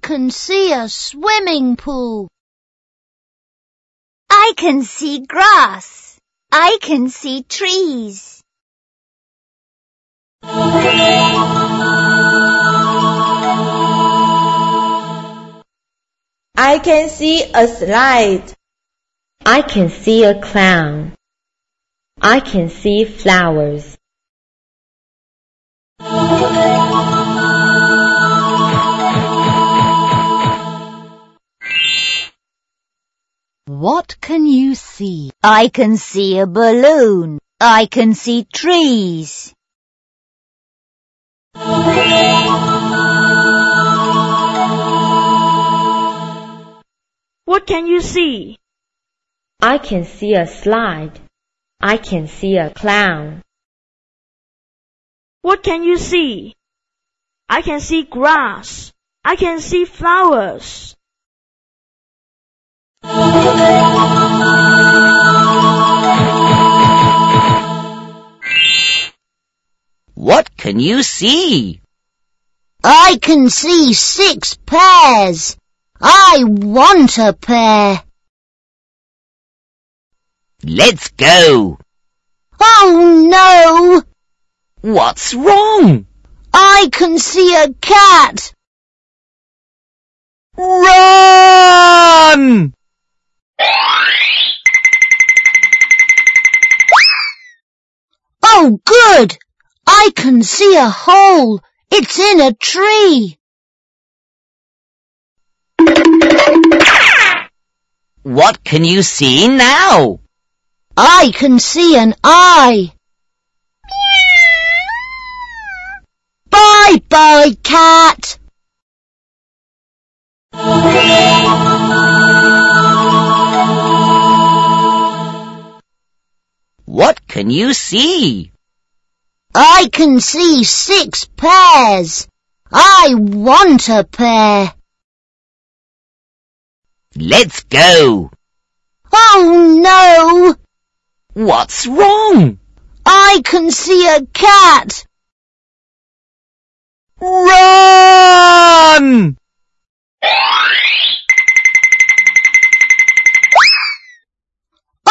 can see a swimming pool. I can see grass. I can see trees. I can see a slide. I can see a clown. I can see flowers. What can you see? I can see a balloon. I can see trees. What can you see? I can see a slide. I can see a clown. What can you see? I can see grass. I can see flowers. What can you see? I can see 6 pears. I want a pear. Let's go. Oh no! What's wrong? I can see a cat. Run! Oh good! I can see a hole. It's in a tree. What can you see now? I can see an eye. Bye-bye, cat. What can you see? I can see 6 pears. I want a pear. Let's go. Oh no! What's wrong? I can see a cat. Run!